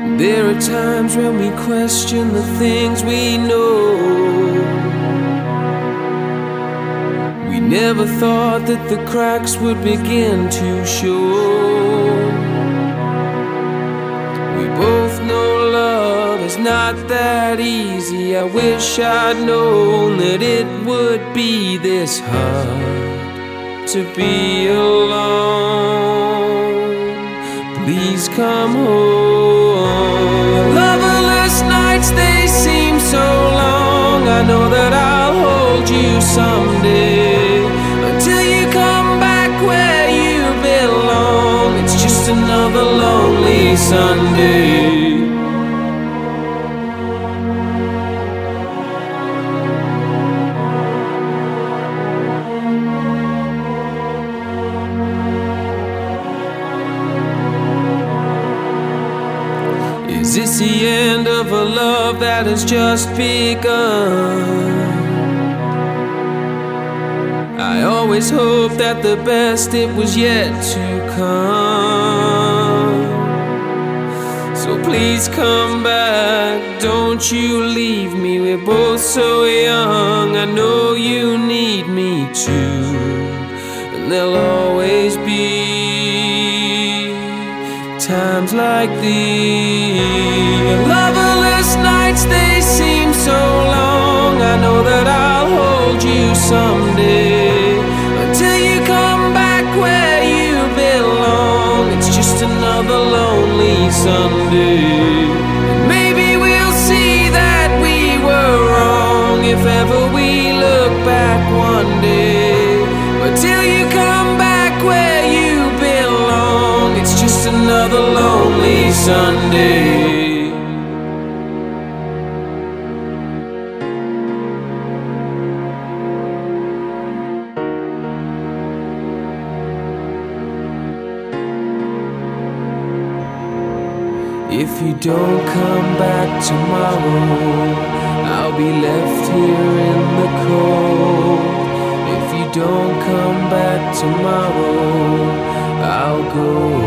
There are times when we question the things we know. We never thought that the cracks would begin to show. We both know love is not that easy. I wish I'd known that it would be this hard to be alone. Please come home. Loverless nights, they seem so long. I know that I'll hold you someday, until you come back where you belong. It's just another lonely Sunday. Is this the end of a love that has just begun? I always hoped that the best, it was yet to come. So please come back, don't you leave me. We're both so young, I know you need me too. And there'll always be times like these. Loverless nights, they seem so long. I know that I'll hold you someday, until you come back where you belong. It's just another lonely Sunday. Maybe we'll see that we were wrong, if ever we look back one day. But till you come back where you belong, it's just another lonely Sunday. If you don't come back tomorrow, I'll be left here in the cold. If you don't come back tomorrow, I'll go.